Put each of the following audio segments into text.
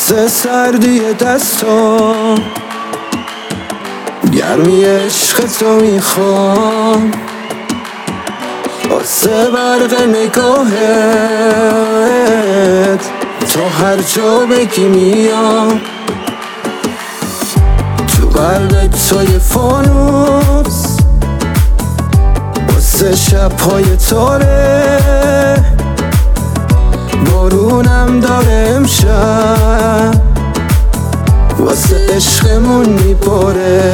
واسه سردی دستام گرمی عشق تو میخوام، واسه برق نگاهت تو هر جا بگی میام، تو قلب توی فانوس واسه شب‌های تاره، بارونم داره امشب واسه عشقمون میباره.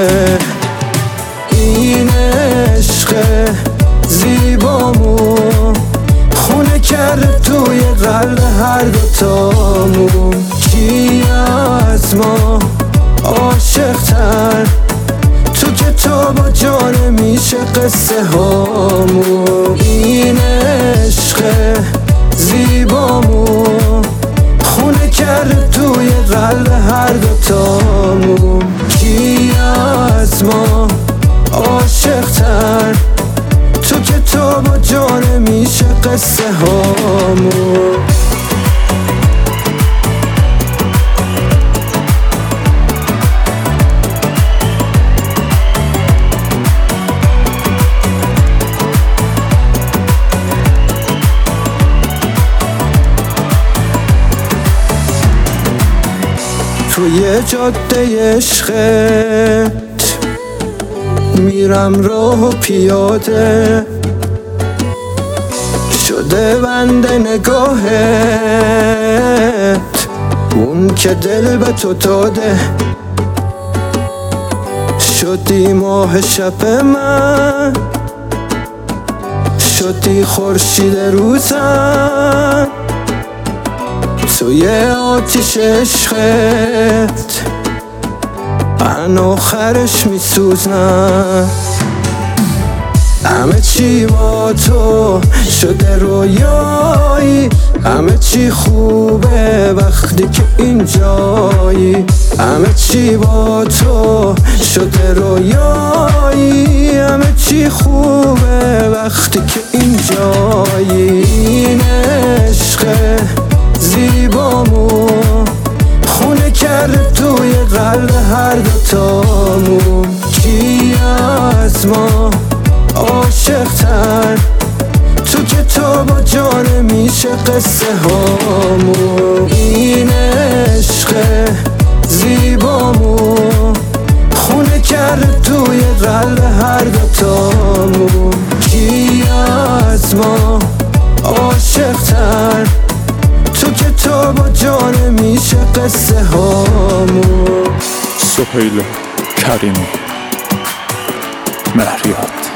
این عشق زیبامون خونه کرده توی قلب هر دوتامون، کی از ما عاشق‌تر تو کتابا جا نمیشه قصه هامون. این عشق زیبامون خونه کرده توی قلب هر دوتامون، کی از ما عاشق‌تر تو کتابا جا نمیشه قصه هامون. توی جاده عشقت میرم راه و پیاده، شده بند نگاهت اون که دل به تو داده، شدی ماه شب من، شدی خورشید روزم، توی آتیش عشقت من آخرش میسوزم. همه چی با تو شده رویایی، همه چی خوبه وقتی که اینجایی، همه چی با تو شده رویایی، همه چی خوبه وقتی که اینجایی. این عشق زیبامون خونه کرده توی قلب هر دوتامون، کی از ما عاشق‌تر تو کتابا جا نمیشه قصه هامون. این عشق زیبامون خونه کرده توی قلب هر دوتامون، کی از ما عاشق‌تر تو کتابا جا نمیشه قصه هامون. سهیل کریمی، مهریات.